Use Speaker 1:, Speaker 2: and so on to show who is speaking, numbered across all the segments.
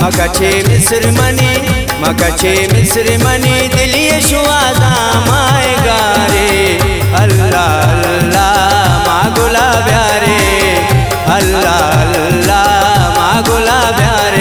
Speaker 1: मकचे मिस्र मनी मकचे मिस्र मनी दिलिए शुआदा माए गारे अल्लाह अल्लाह मागुला प्यारे अल्लाह अल्लाह मागुला प्यारे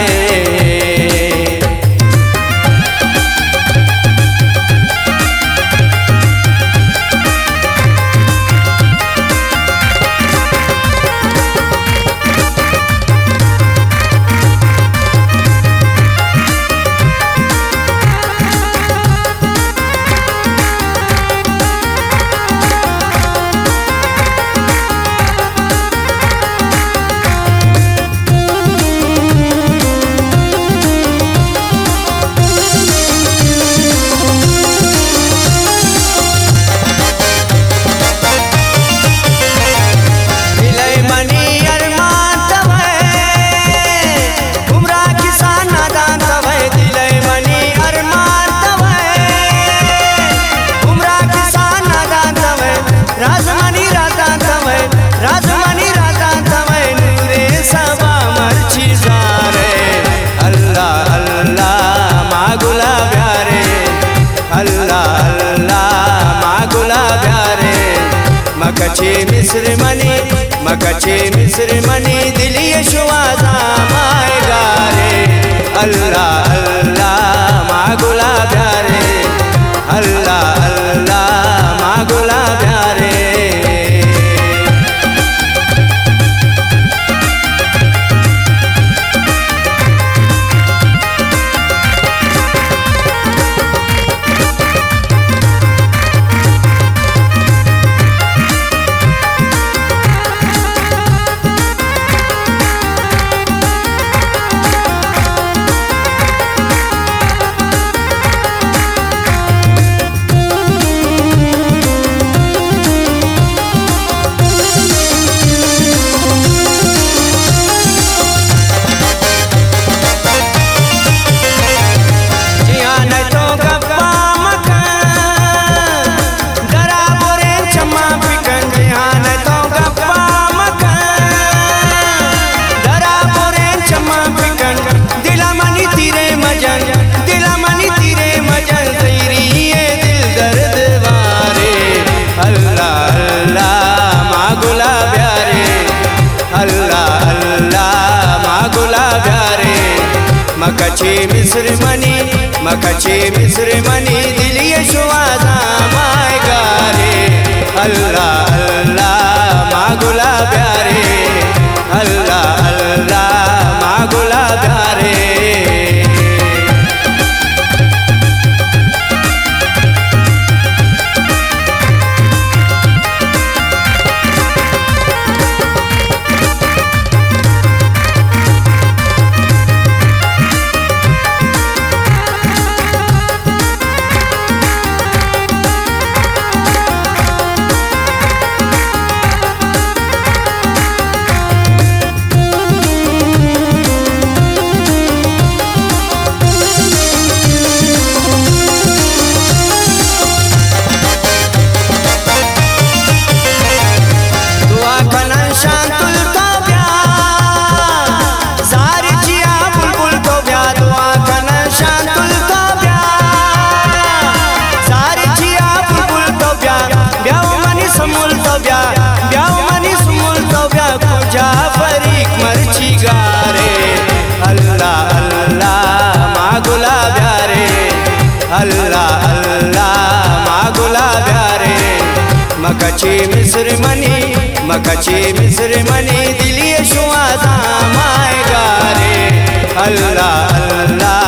Speaker 1: मकचे मिस्र मनी मकचे मिस्र मनी दिलिए शुआदा माए गारे अल्लाह अल्लाह मागुला प्यारे अल्लाह अल्लाह मागुला प्यारे मकचे मिस्र मनी मकचे मिस्र मनी दिलिए शुआदा माए गारे अल्लाह अल्लाह मागुला प्यारे अल्लाह अल्लाह मागुला प्यारे अल्लाह अल्लाह मागुला प्यारे अल्लाह अल्लाह मागुला प्यारे मकचे मिस्र मनी दिलिए शुआदा माए गारे अल्लाह अल्लाह